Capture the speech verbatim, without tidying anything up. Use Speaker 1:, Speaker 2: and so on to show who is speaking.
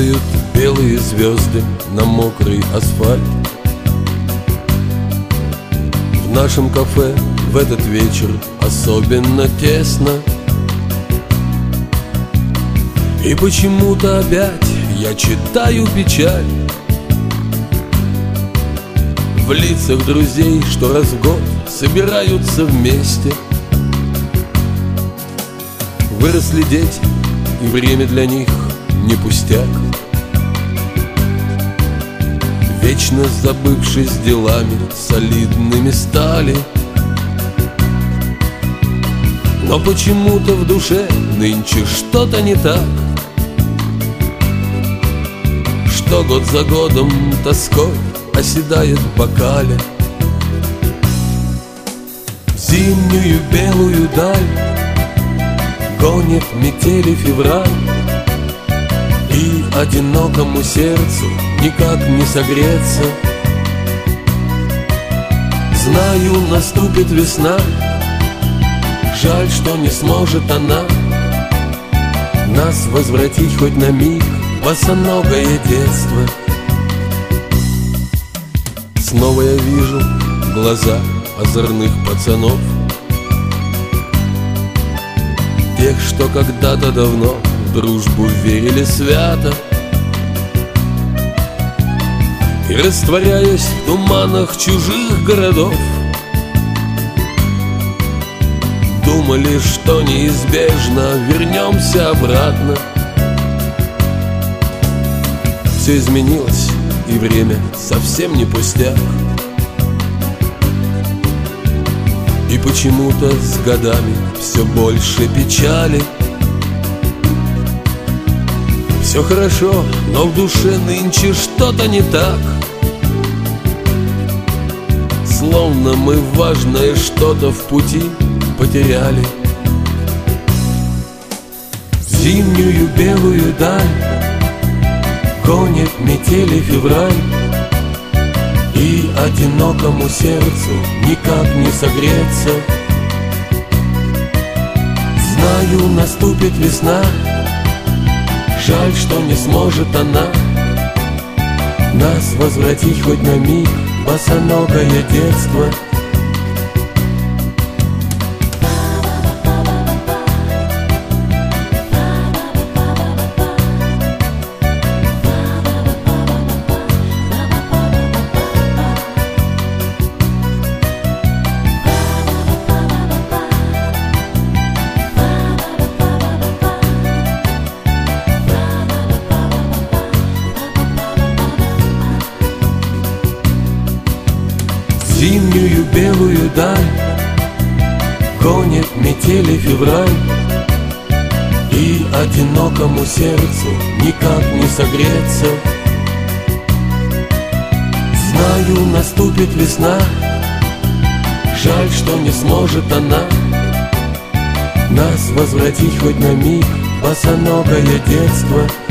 Speaker 1: Падают белые звезды на мокрый асфальт. В нашем кафе в этот вечер особенно тесно. И почему-то опять я читаю печаль в лицах друзей, что раз в год собираются вместе. Выросли дети, и время для них не пустяк. Вечно забывшись делами, солидными стали. Но почему-то в душе нынче что-то не так, что год за годом тоской оседает в бокале. В зимнюю белую даль гонит метели февраль, и одинокому сердцу никак не согреться. Знаю, наступит весна, жаль, что не сможет она нас возвратить хоть на миг в босоногое детство. Снова я вижу глаза озорных пацанов, тех, что когда-то давно в дружбу верили свято. И растворяясь в туманах чужих городов, думали, что неизбежно вернемся обратно. Все изменилось, и время совсем не пустяк. И почему-то с годами все больше печали. Все хорошо, но в душе нынче что-то не так. Словно мы важное что-то в пути потеряли. Зимнюю белую даль гонит метели февраль, и одинокому сердцу никак не согреться. Знаю, наступит весна, жаль, что не сможет она нас возвратить хоть на миг в босоногое детство. Зимнюю белую даль гонит метели февраль, и одинокому сердцу никак не согреться. Знаю, наступит весна, жаль, что не сможет она нас возвратить хоть на миг в босоногое детство.